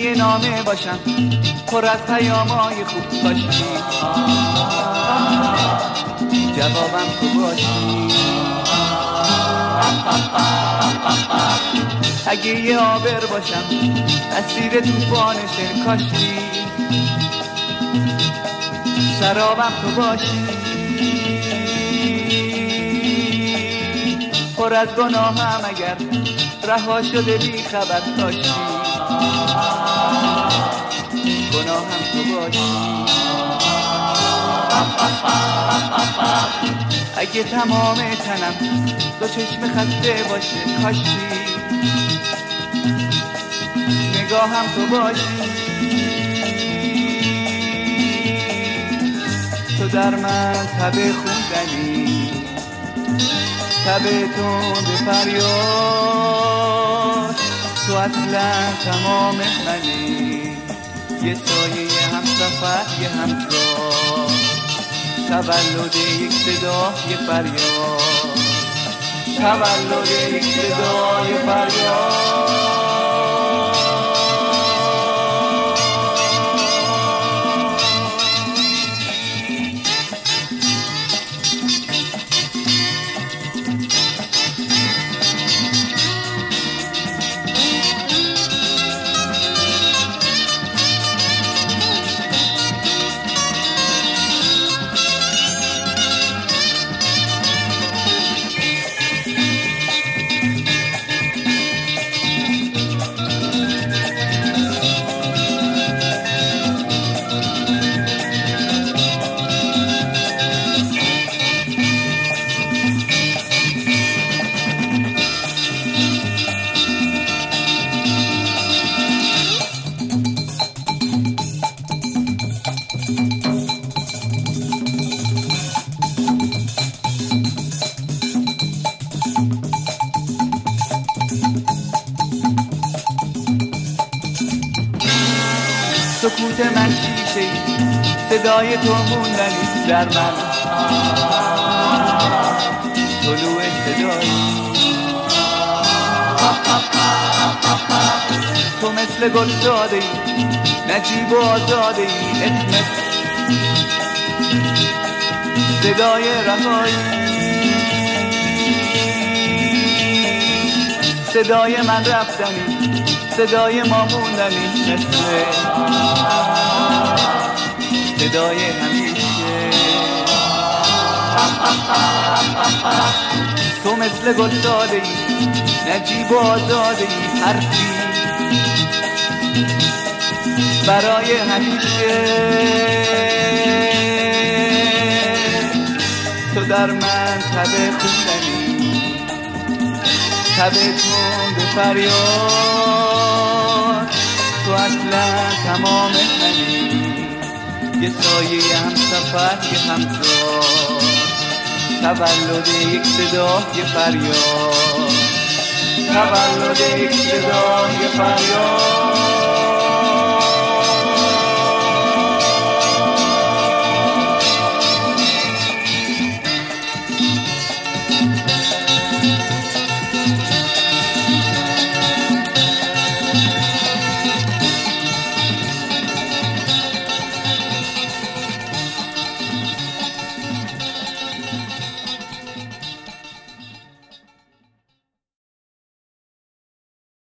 یه نامه باشم پر از پیامای خوب کاشکی جوابم تو باشی. اگه یه آبر باشم اسیر توفان شعر کاشکی سرابم تو باشی. پر از گناهم اگر رها شده بی خبر کاشکی گناهم تو باشی. اگه تمام تنم دو چشم خسته باشه کاشکی نگاهم تو باشی. تو در من تب خوندنی تب تند فریاد تو اصلا تمام منی یه سایه هم سفر یه همراه تولد یک صدا یه فریاد تولد یک صدا یه فریاد. سکوت من شیشه صدای تو موندنی در من طلوع صدایی تو مثل گل زاده ای نجیب و آزاده ای اسمت صدای رهایی صدای من رفتنی صدای ما موندنی مثل صدای همیشه تو مثل گل زاده ای نجیب و آزاده ای حرفی برای همیشه تو در من تب خوندنی تب تند فریاد تو اصلا تمام منی یه سایه هم سفر یه همزاد تولد یک صدا یه فریاد تولد یک صدا یه فریاد.